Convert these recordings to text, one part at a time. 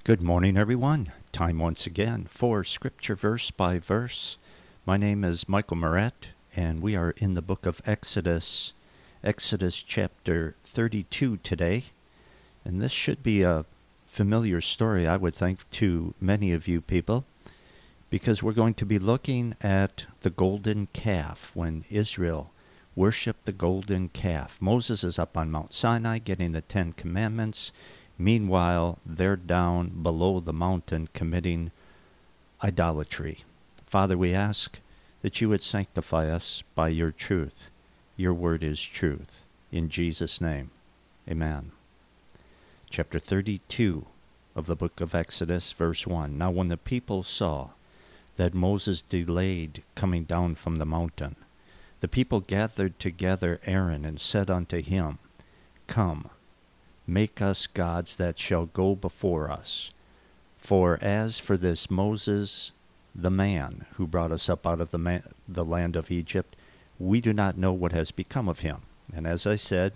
Good morning, everyone. Time once again for Scripture Verse by Verse. My name is Michael Moret, and we are in the book of Exodus, Exodus chapter 32 today. And this should be a familiar story, I would think, to many of you people, because we're going to be looking at the golden calf when Israel worshiped the golden calf. Moses is up on Mount Sinai getting the Ten Commandments. Meanwhile, they're down below the mountain committing idolatry. Father, we ask that you would sanctify us by your truth. Your word is truth. In Jesus' name, amen. Chapter 32 of the book of Exodus, verse 1. Now when the people saw that Moses delayed coming down from the mountain, the people gathered together Aaron and said unto him, Come, make us gods that shall go before us. For as for this Moses, the man who brought us up out of the land of Egypt, we do not know what has become of him. And as I said,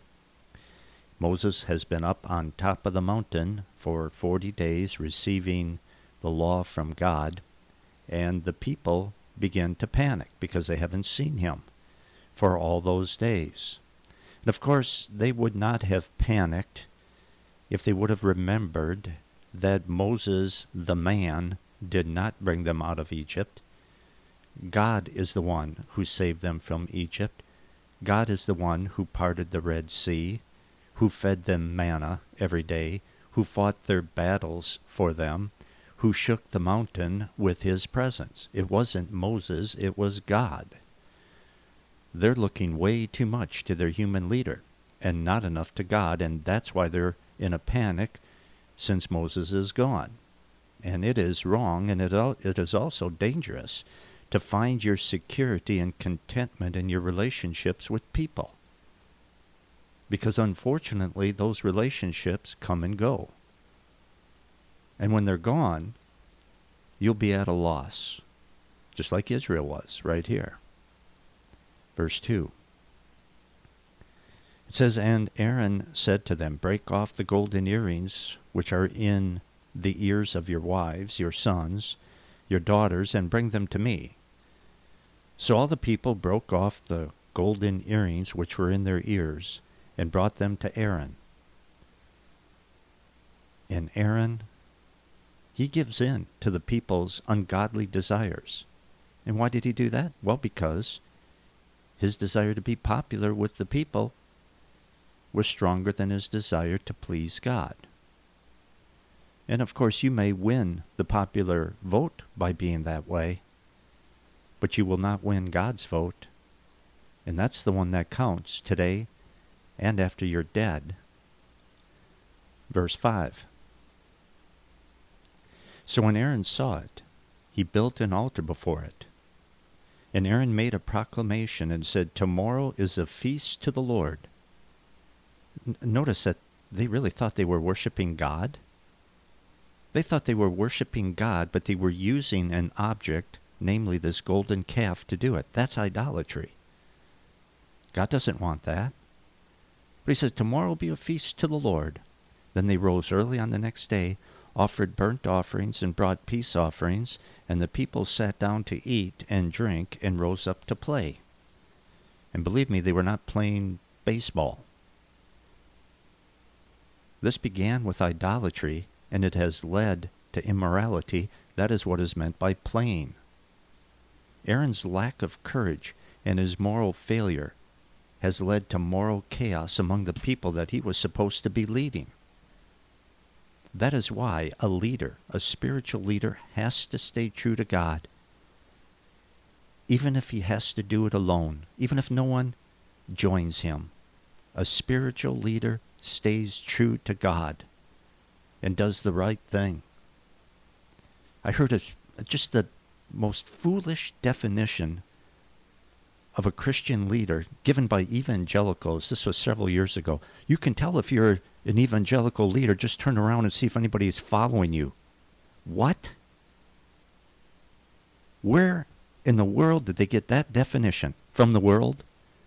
Moses has been up on top of the mountain for 40 days receiving the law from God, and the people begin to panic because they haven't seen him for all those days. And of course, they would not have panicked if they would have remembered that Moses, the man, did not bring them out of Egypt. God is the one who saved them from Egypt. God is the one who parted the Red Sea, who fed them manna every day, who fought their battles for them, who shook the mountain with his presence. It wasn't Moses, it was God. They're looking way too much to their human leader and not enough to God, and that's why they're in a panic since Moses is gone. And it is wrong, and it is also dangerous to find your security and contentment in your relationships with people. Because unfortunately, those relationships come and go. And when they're gone, you'll be at a loss, just like Israel was right here. Verse 2. It says, And Aaron said to them, Break off the golden earrings which are in the ears of your wives, your sons, your daughters, and bring them to me. So all the people broke off the golden earrings which were in their ears, and brought them to Aaron. And Aaron, he gives in to the people's ungodly desires. And why did he do that? Well, because his desire to be popular with the people was stronger than his desire to please God. And of course, you may win the popular vote by being that way, but you will not win God's vote. And that's the one that counts today and after you're dead. Verse 5. So when Aaron saw it, he built an altar before it. And Aaron made a proclamation and said, Tomorrow is a feast to the Lord. Notice that they really thought they were worshiping God. They thought they were worshiping God, but they were using an object, namely this golden calf, to do it. That's idolatry. God doesn't want that. But he says, Tomorrow will be a feast to the Lord. Then they rose early on the next day, offered burnt offerings and brought peace offerings, and the people sat down to eat and drink and rose up to play. And believe me, they were not playing baseball. This began with idolatry, and it has led to immorality. That is what is meant by playing. Aaron's lack of courage and his moral failure has led to moral chaos among the people that he was supposed to be leading. That is why a leader, a spiritual leader, has to stay true to God, even if he has to do it alone, even if no one joins him. A spiritual leader stays true to God and does the right thing. I heard just the most foolish definition of a Christian leader given by evangelicals. This was several years ago. You can tell if you're an evangelical leader, just turn around and see if anybody is following you. What? Where in the world did they get that definition? From the world?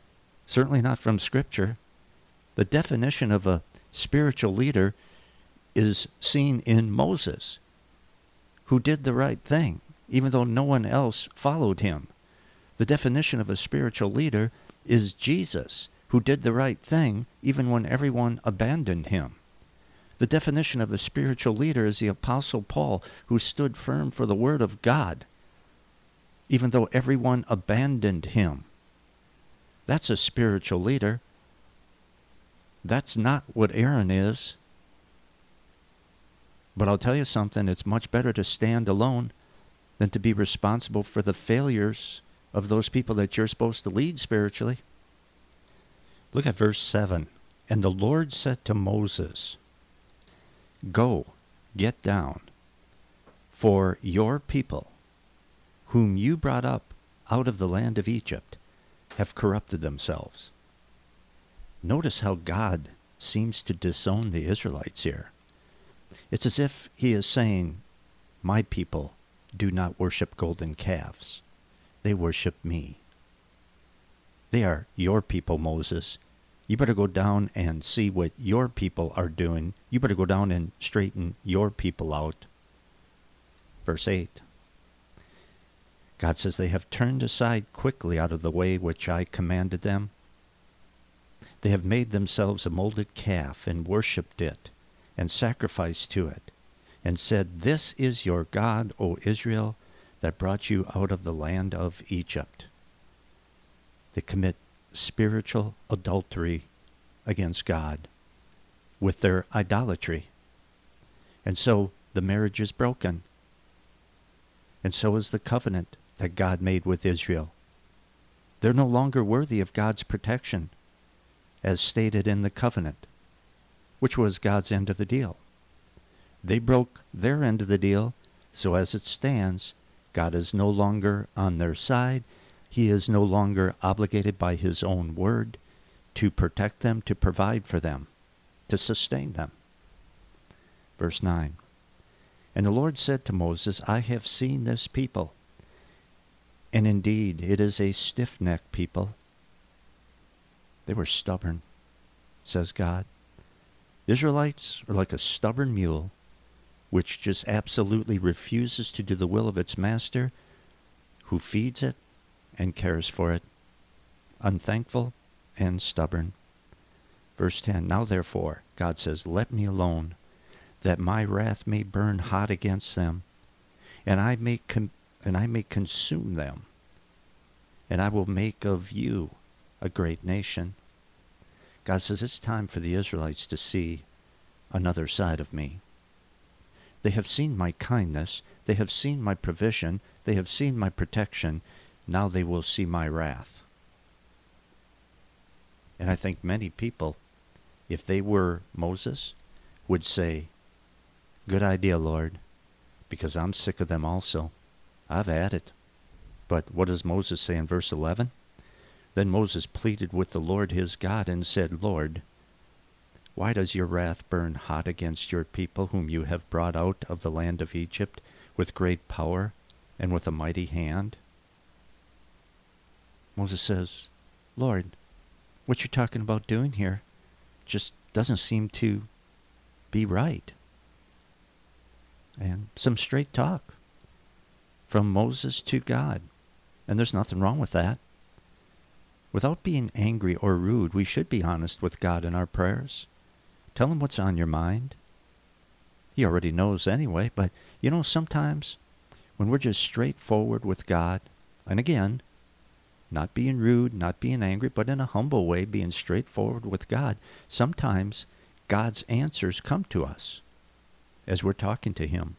Certainly not from Scripture. The definition of a spiritual leader is seen in Moses, who did the right thing, even though no one else followed him. The definition of a spiritual leader is Jesus, who did the right thing, even when everyone abandoned him. The definition of a spiritual leader is the Apostle Paul, who stood firm for the Word of God, even though everyone abandoned him. That's a spiritual leader. That's not what Aaron is. But I'll tell you something, it's much better to stand alone than to be responsible for the failures of those people that you're supposed to lead spiritually. Look at verse 7. And the Lord said to Moses, Go, get down, for your people, whom you brought up out of the land of Egypt, have corrupted themselves. Notice how God seems to disown the Israelites here. It's as if he is saying, my people do not worship golden calves. They worship me. They are your people, Moses. You better go down and see what your people are doing. You better go down and straighten your people out. Verse 8. God says, they have turned aside quickly out of the way which I commanded them. They have made themselves a molded calf and worshipped it and sacrificed to it and said, This is your God, O Israel, that brought you out of the land of Egypt. They commit spiritual adultery against God with their idolatry. And so the marriage is broken. And so is the covenant that God made with Israel. They're no longer worthy of God's protection, as stated in the covenant, which was God's end of the deal. They broke their end of the deal, so as it stands, God is no longer on their side. He is no longer obligated by his own word to protect them, to provide for them, to sustain them. Verse 9. And the Lord said to Moses, I have seen this people, and indeed it is a stiff-necked people. They were stubborn, says God. Israelites are like a stubborn mule, which just absolutely refuses to do the will of its master, who feeds it and cares for it, unthankful and stubborn. Verse 10, Now therefore, God says, Let me alone, that my wrath may burn hot against them, and I may consume them, and I will make of you a great nation. God says, it's time for the Israelites to see another side of me. They have seen my kindness, they have seen my provision, they have seen my protection. Now they will see my wrath. And I think many people, if they were Moses, would say, Good idea, Lord, because I'm sick of them also. I've had it. But what does Moses say in verse 11? Then Moses pleaded with the Lord his God and said, Lord, why does your wrath burn hot against your people whom you have brought out of the land of Egypt with great power and with a mighty hand? Moses says, Lord, what you're talking about doing here just doesn't seem to be right. And some straight talk from Moses to God. And there's nothing wrong with that. Without being angry or rude, we should be honest with God in our prayers. Tell him what's on your mind. He already knows anyway, but sometimes when we're just straightforward with God, and again, not being rude, not being angry, but in a humble way, being straightforward with God, sometimes God's answers come to us as we're talking to him.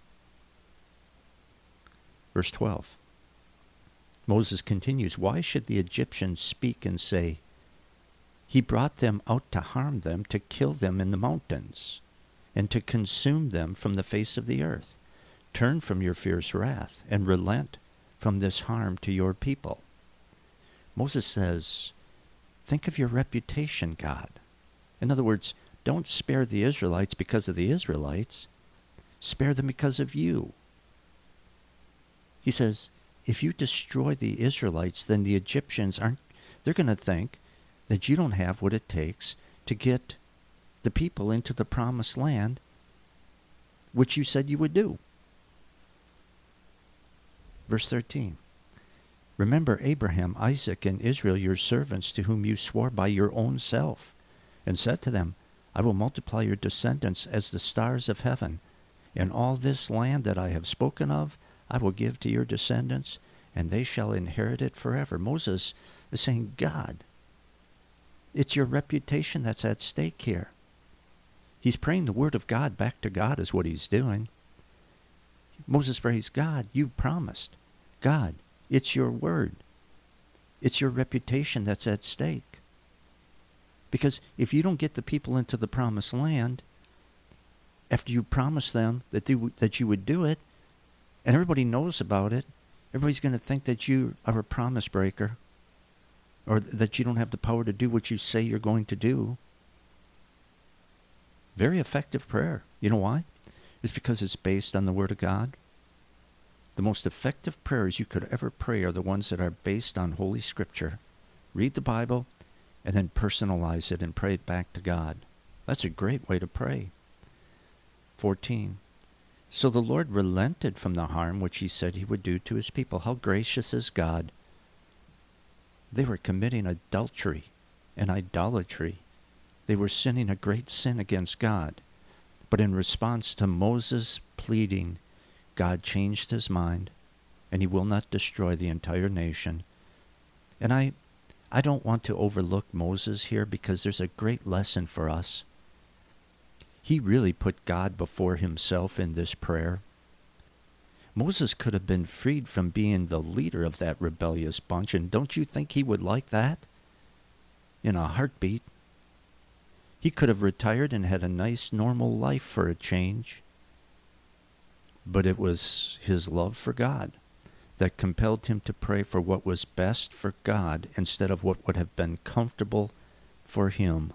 Verse 12. Moses continues, Why should the Egyptians speak and say, He brought them out to harm them, to kill them in the mountains, and to consume them from the face of the earth? Turn from your fierce wrath, and relent from this harm to your people. Moses says, think of your reputation, God. In other words, don't spare the Israelites because of the Israelites. Spare them because of you. He says, if you destroy the Israelites, then the Egyptians they're going to think that you don't have what it takes to get the people into the promised land which you said you would do. Verse 13. Remember Abraham, Isaac, and Israel, your servants, to whom you swore by your own self, and said to them, I will multiply your descendants as the stars of heaven, and all this land that I have spoken of I will give to your descendants, and they shall inherit it forever. Moses is saying, God, it's your reputation that's at stake here. He's praying the word of God back to God is what he's doing. Moses prays, God, you promised. God, it's your word. It's your reputation that's at stake. Because if you don't get the people into the promised land, after you promise them that you would do it, and everybody knows about it, everybody's going to think that you are a promise breaker, or that you don't have the power to do what you say you're going to do. Very effective prayer. You know why? It's because it's based on the Word of God. The most effective prayers you could ever pray are the ones that are based on Holy Scripture. Read the Bible and then personalize it and pray it back to God. That's a great way to pray. 14. So the Lord relented from the harm which he said he would do to his people. How gracious is God. They were committing adultery and idolatry. They were sinning a great sin against God. But in response to Moses' pleading, God changed his mind, and he will not destroy the entire nation. And I don't want to overlook Moses here, because there's a great lesson for us. He really put God before himself in this prayer. Moses could have been freed from being the leader of that rebellious bunch, and don't you think he would like that? In a heartbeat. He could have retired and had a nice, normal life for a change. But it was his love for God that compelled him to pray for what was best for God instead of what would have been comfortable for him.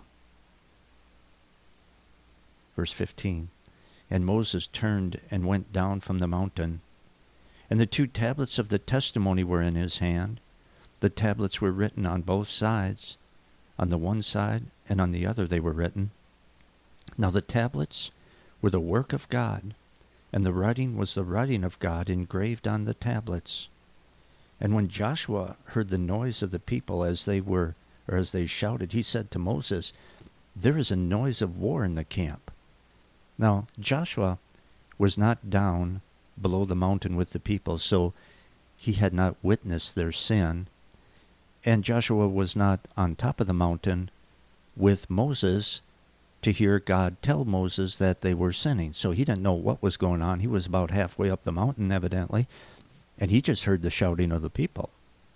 Verse 15. And Moses turned and went down from the mountain, and the 2 tablets of the testimony were in his hand. The tablets were written on both sides. On the one side and on the other they were written. Now the tablets were the work of God, and the writing was the writing of God engraved on the tablets. And when Joshua heard the noise of the people as they shouted, he said to Moses, There is a noise of war in the camp. Now Joshua was not down below the mountain with the people, so he had not witnessed their sin. And Joshua was not on top of the mountain with Moses to hear God tell Moses that they were sinning. So he didn't know what was going on. He was about halfway up the mountain, evidently, and he just heard the shouting of the people.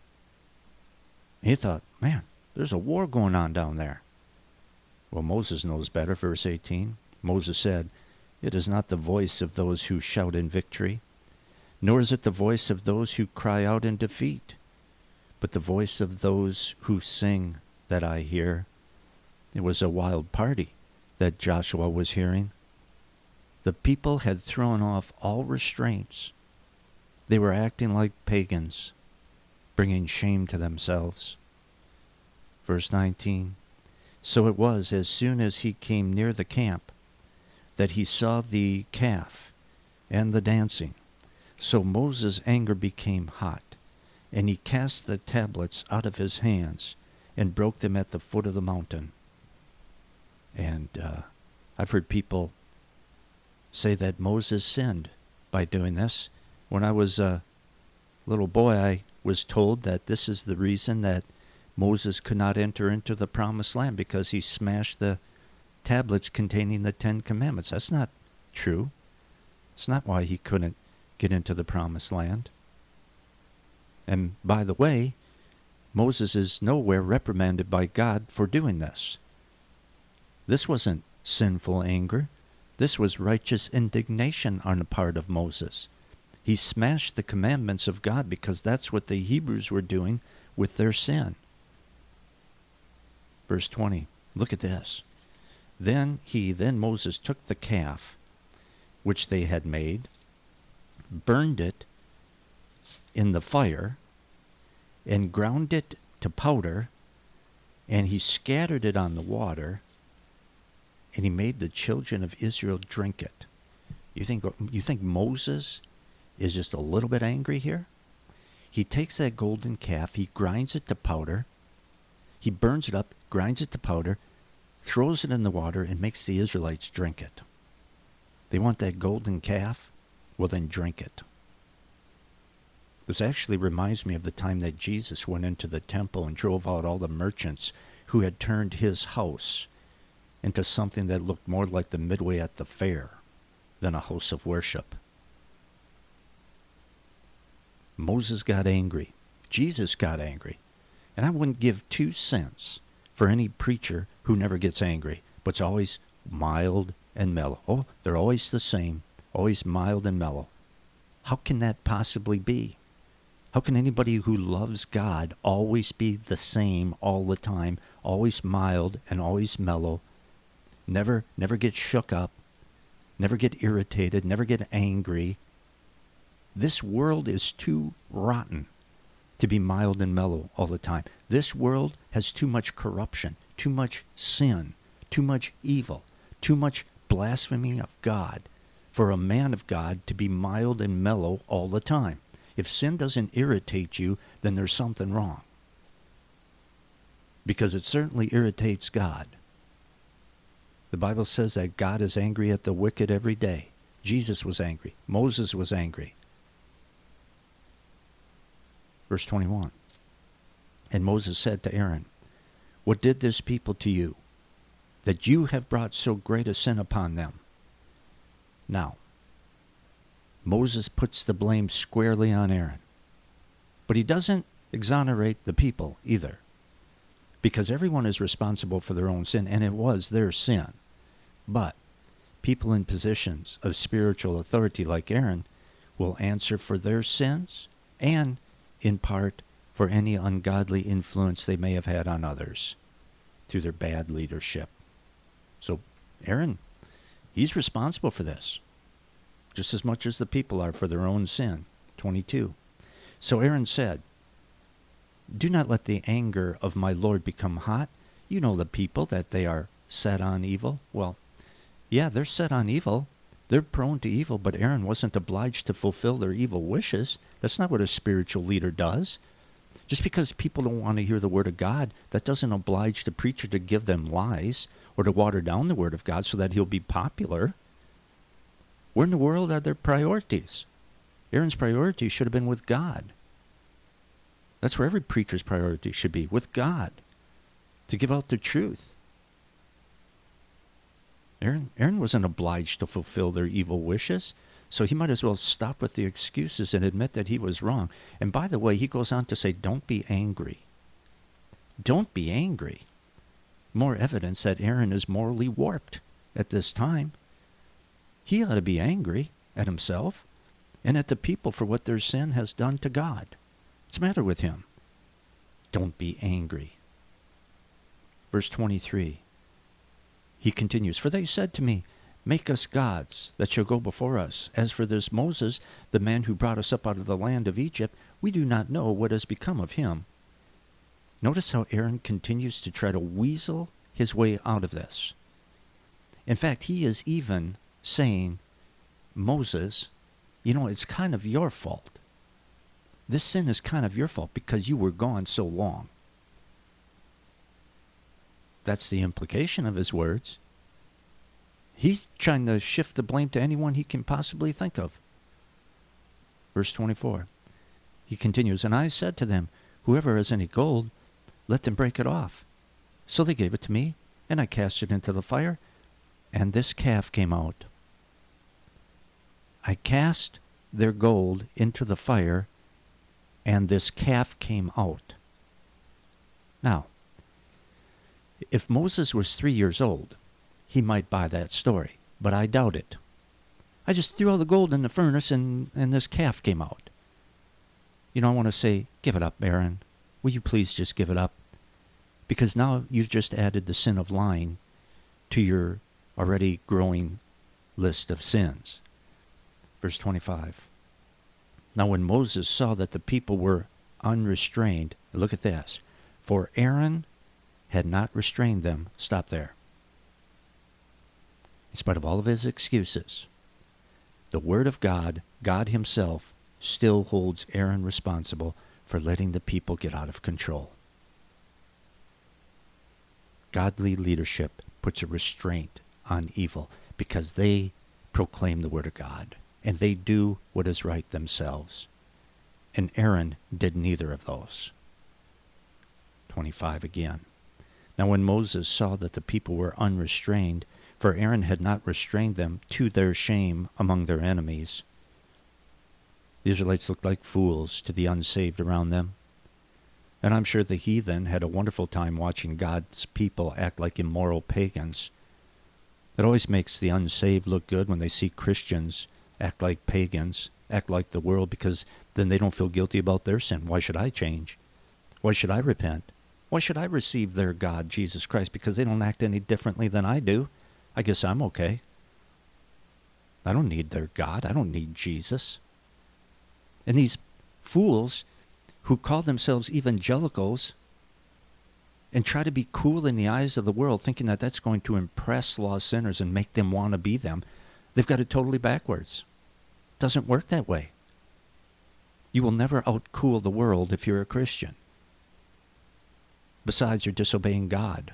He thought, man, there's a war going on down there. Well, Moses knows better. Verse 18, Moses said, It is not the voice of those who shout in victory, nor is it the voice of those who cry out in defeat, but the voice of those who sing that I hear. It was a wild party that Joshua was hearing. The people had thrown off all restraints. They were acting like pagans, bringing shame to themselves. Verse 19, So it was as soon as he came near the camp that he saw the calf and the dancing. So Moses' anger became hot, and he cast the tablets out of his hands and broke them at the foot of the mountain. And I've heard people say that Moses sinned by doing this. When I was a little boy, I was told that this is the reason that Moses could not enter into the promised land, because he smashed the tablets containing the 10 Commandments. That's not true. It's not why he couldn't get into the promised land. And by the way, Moses is nowhere reprimanded by God for doing this. This wasn't sinful anger. This was righteous indignation on the part of Moses. He smashed the commandments of God because that's what the Hebrews were doing with their sin. Verse 20, look at this. Then Moses took the calf which they had made, burned it in the fire, and ground it to powder, and he scattered it on the water, and he made the children of Israel drink it. You think Moses is just a little bit angry here? He takes that golden calf, he grinds it to powder, he burns it up, grinds it to powder, throws it in the water, and makes the Israelites drink it. They want that golden calf? Well, then drink it. This actually reminds me of the time that Jesus went into the temple and drove out all the merchants who had turned his house into something that looked more like the Midway at the fair than a house of worship. Moses got angry. Jesus got angry. And I wouldn't give 2 cents for any preacher who never gets angry, but's always mild and mellow. Oh, they're always the same, always mild and mellow. How can that possibly be? How can anybody who loves God always be the same all the time, always mild and always mellow, never get shook up, never get irritated, never get angry? This world is too rotten to be mild and mellow all the time. This world has too much corruption, too much sin, too much evil, too much blasphemy of God for a man of God to be mild and mellow all the time. If sin doesn't irritate you, then there's something wrong. Because it certainly irritates God. The Bible says that God is angry at the wicked every day. Jesus was angry. Moses was angry. Verse 21. And Moses said to Aaron, "What did this people to you, that you have brought so great a sin upon them?" Now, Moses puts the blame squarely on Aaron. But he doesn't exonerate the people either. Because everyone is responsible for their own sin, and it was their sin. But people in positions of spiritual authority like Aaron will answer for their sins and, in part, for any ungodly influence they may have had on others through their bad leadership. So Aaron, he's responsible for this, just as much as the people are for their own sin. 22. So Aaron said, "Do not let the anger of my Lord become hot. You know the people, that they are set on evil." Well, yeah, they're set on evil. They're prone to evil, but Aaron wasn't obliged to fulfill their evil wishes. That's not what a spiritual leader does. Just because people don't want to hear the word of God, that doesn't oblige the preacher to give them lies or to water down the word of God so that he'll be popular. Where in the world are their priorities? Aaron's priorities should have been with God. That's where every preacher's priority should be, with God, to give out the truth. Aaron wasn't obliged to fulfill their evil wishes, so he might as well stop with the excuses and admit that he was wrong. And by the way, he goes on to say, don't be angry. Don't be angry. More evidence that Aaron is morally warped at this time. He ought to be angry at himself and at the people for what their sin has done to God. What's the matter with him? Don't be angry. Verse 23. He continues, "For they said to me, make us gods that shall go before us. As for this Moses, the man who brought us up out of the land of Egypt, we do not know what has become of him." Notice how Aaron continues to try to weasel his way out of this. In fact, he is even saying, "Moses, it's kind of your fault. This sin is kind of your fault because you were gone so long." That's the implication of his words. He's trying to shift the blame to anyone he can possibly think of. Verse 24. He continues, "And I said to them, whoever has any gold, let them break it off. So they gave it to me, and I cast it into the fire, and this calf came out." I cast their gold into the fire, and this calf came out. Now, if Moses was 3 years old, he might buy that story, but I doubt it. I just threw all the gold in the furnace and this calf came out. I want to say, give it up, Aaron. Will you please just give it up? Because now you've just added the sin of lying to your already growing list of sins. Verse 25. Now when Moses saw that the people were unrestrained, look at this, for Aaron had not restrained them. Stop there. In spite of all of his excuses, the Word of God, God himself, still holds Aaron responsible for letting the people get out of control. Godly leadership puts a restraint on evil because they proclaim the Word of God and they do what is right themselves. And Aaron did neither of those. 25 again. Now when Moses saw that the people were unrestrained, for Aaron had not restrained them to their shame among their enemies, the Israelites looked like fools to the unsaved around them. And I'm sure the heathen had a wonderful time watching God's people act like immoral pagans. It always makes the unsaved look good when they see Christians act like pagans, act like the world, because then they don't feel guilty about their sin. Why should I change? Why should I repent? Why should I receive their God, Jesus Christ? Because they don't act any differently than I do. I guess I'm okay. I don't need their God. I don't need Jesus. And these fools who call themselves evangelicals and try to be cool in the eyes of the world, thinking that that's going to impress lost sinners and make them want to be them, they've got it totally backwards. It doesn't work that way. You will never outcool the world if you're a Christian. Besides, you're disobeying God.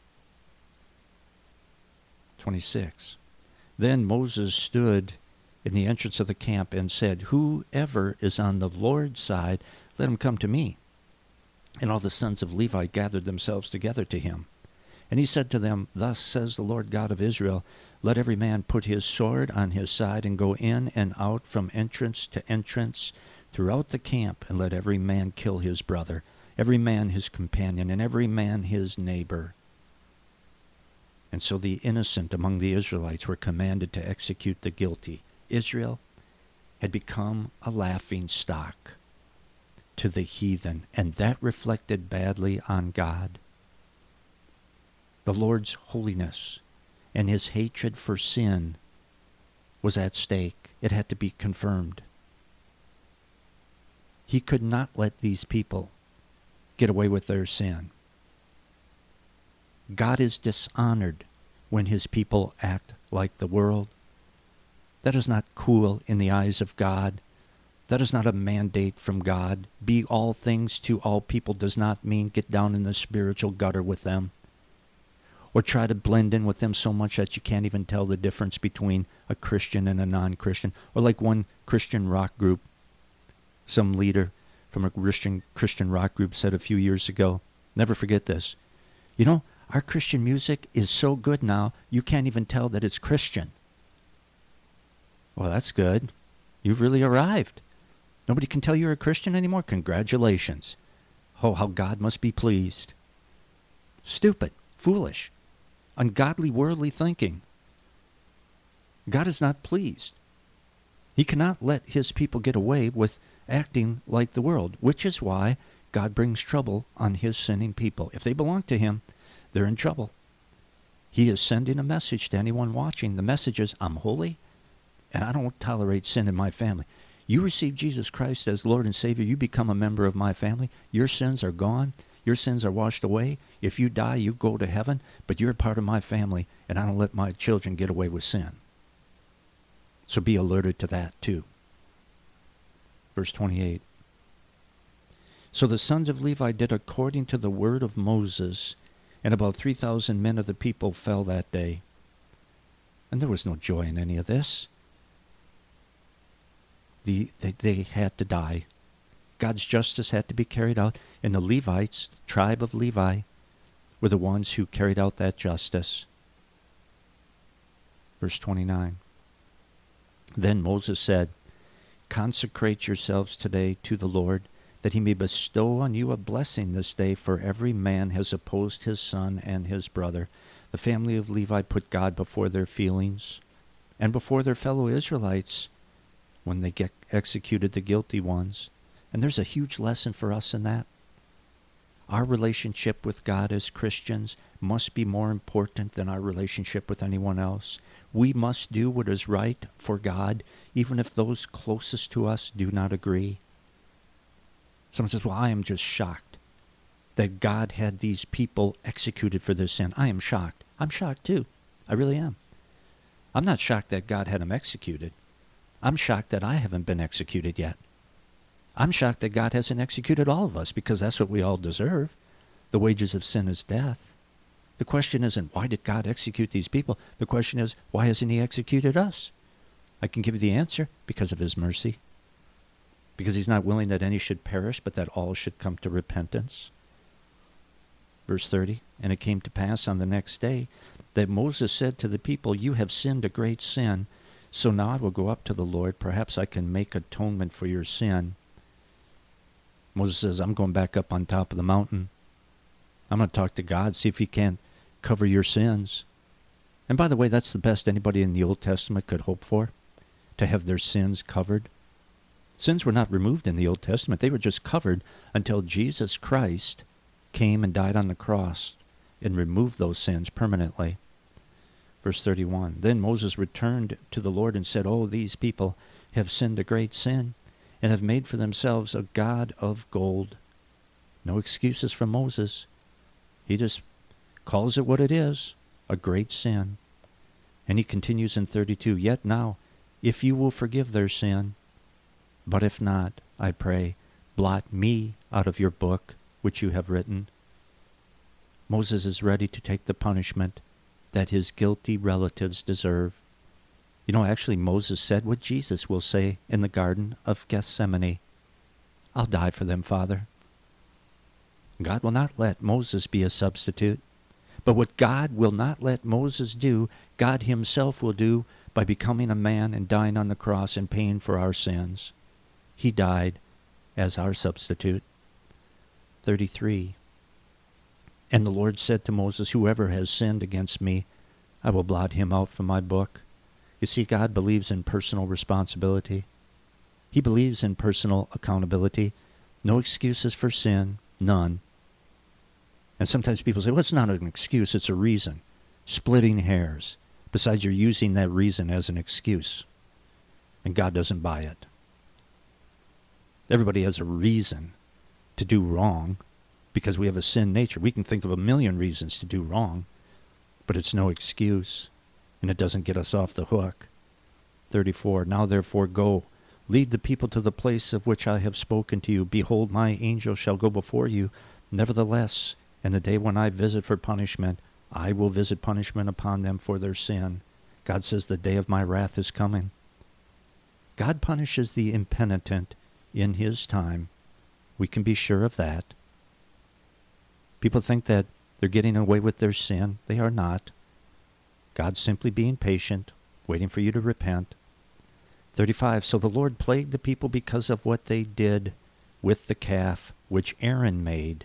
26. Then Moses stood in the entrance of the camp and said, "Whoever is on the Lord's side, let him come to me." And all the sons of Levi gathered themselves together to him. And he said to them, "Thus says the Lord God of Israel, let every man put his sword on his side and go in and out from entrance to entrance throughout the camp, and let every man kill his brother, every man his companion, and every man his neighbor." And so the innocent among the Israelites were commanded to execute the guilty. Israel had become a laughing stock to the heathen, and that reflected badly on God. The Lord's holiness and his hatred for sin was at stake. It had to be confirmed. He could not let these people get away with their sin. God is dishonored when his people act like the world. That is not cool in the eyes of God. That is not a mandate from God. Be all things to all people does not mean get down in the spiritual gutter with them, or try to blend in with them so much that you can't even tell the difference between a Christian and a non-Christian. Or like one Christian rock group, some leader from a Christian rock group said a few years ago, never forget this, "You know, our Christian music is so good now, you can't even tell that it's Christian." Well, that's good. You've really arrived. Nobody can tell you're a Christian anymore? Congratulations. Oh, how God must be pleased. Stupid, foolish, ungodly, worldly thinking. God is not pleased. He cannot let his people get away with acting like the world, which is why God brings trouble on his sinning people. If they belong to him, they're in trouble. He is sending a message to anyone watching. The message is, I'm holy, and I don't tolerate sin in my family. You receive Jesus Christ as Lord and Savior, you become a member of my family. Your sins are gone. Your sins are washed away. If you die, you go to heaven, but you're a part of my family, and I don't let my children get away with sin. So be alerted to that too. Verse 28. So the sons of Levi did according to the word of Moses, and about 3,000 men of the people fell that day. And there was no joy in any of this. They had to die. God's justice had to be carried out, and the Levites, the tribe of Levi, were the ones who carried out that justice. Verse 29. Then Moses said, "Consecrate yourselves today to the Lord, that he may bestow on you a blessing this day, for every man has opposed his son and his brother." The family of Levi put God before their feelings and before their fellow Israelites when they executed the guilty ones. And there's a huge lesson for us in that. Our relationship with God as Christians must be more important than our relationship with anyone else. We must do what is right for God, even if those closest to us do not agree. Someone says, well, I am just shocked that God had these people executed for their sin. I am shocked. I'm shocked too. I really am. I'm not shocked that God had them executed. I'm shocked that I haven't been executed yet. I'm shocked that God hasn't executed all of us, because that's what we all deserve. The wages of sin is death. The question isn't, why did God execute these people? The question is, why hasn't he executed us? I can give you the answer: because of his mercy. Because he's not willing that any should perish, but that all should come to repentance. Verse 30, and it came to pass on the next day that Moses said to the people, you have sinned a great sin, so now I will go up to the Lord. Perhaps I can make atonement for your sin. Moses says, I'm going back up on top of the mountain. I'm going to talk to God, see if he can't cover your sins. And by the way, that's the best anybody in the Old Testament could hope for, to have their sins covered. Sins were not removed in the Old Testament. They were just covered until Jesus Christ came and died on the cross and removed those sins permanently. Verse 31, then Moses returned to the Lord and said, oh, these people have sinned a great sin and have made for themselves a god of gold. No excuses from Moses. He just calls it what it is, a great sin. And he continues in 32, yet now, if you will forgive their sin, but if not, I pray, blot me out of your book, which you have written. Moses is ready to take the punishment that his guilty relatives deserve. You know, actually, Moses said what Jesus will say in the Garden of Gethsemane. I'll die for them, Father. God will not let Moses be a substitute. But what God will not let Moses do, God himself will do by becoming a man and dying on the cross and paying for our sins. He died as our substitute. 33. And the Lord said to Moses, whoever has sinned against me, I will blot him out from my book. You see, God believes in personal responsibility. He believes in personal accountability. No excuses for sin, none. And sometimes people say, well, it's not an excuse, it's a reason. Splitting hairs. Besides, you're using that reason as an excuse. And God doesn't buy it. Everybody has a reason to do wrong because we have a sin nature. We can think of a million reasons to do wrong, but it's no excuse, and it doesn't get us off the hook. 34, now therefore go, lead the people to the place of which I have spoken to you. Behold, my angel shall go before you. Nevertheless, in the day when I visit for punishment, I will visit punishment upon them for their sin. God says the day of my wrath is coming. God punishes the impenitent in his time. We can be sure of that. People think that they're getting away with their sin. They are not. God's simply being patient, waiting for you to repent. 35, so the Lord plagued the people because of what they did with the calf which Aaron made.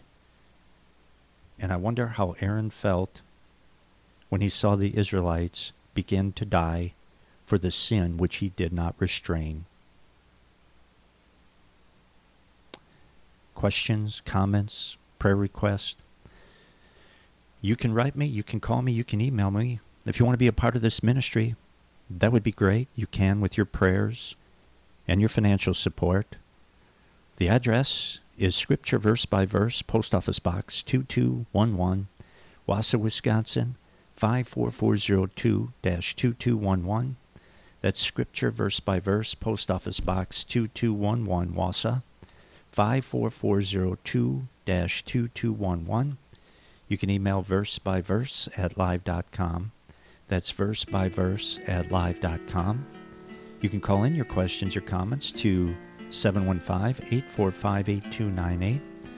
And I wonder how Aaron felt when he saw the Israelites begin to die for the sin which he did not restrain. Questions, comments, prayer requests? You can write me, you can call me, you can email me. If you want to be a part of this ministry, that would be great. You can with your prayers and your financial support. The address is Scripture Verse by Verse, Post Office Box 2211, Wausau, Wisconsin, 54402-2211. That's Scripture Verse by Verse, Post Office Box 2211, Wausau, 54402-2211. You can email versebyverse@live.com. That's versebyverse@live.com. You can call in your questions or comments to 715-845-8298,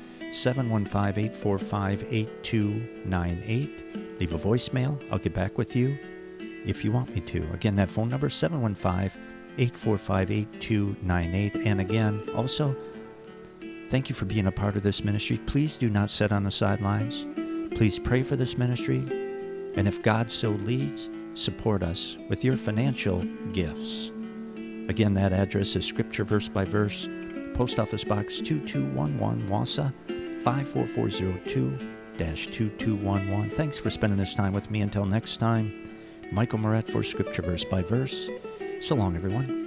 715-845-8298. Leave a voicemail. I'll get back with you if you want me to. Again, that phone number is 715-845-8298. And again, also, thank you for being a part of this ministry. Please do not sit on the sidelines. Please pray for this ministry. And if God so leads, support us with your financial gifts. Again, that address is Scripture Verse by Verse, Post Office Box 2211, Wausau, 54402-2211. Thanks for spending this time with me. Until next time, Michael Moret for Scripture Verse by Verse. So long, everyone.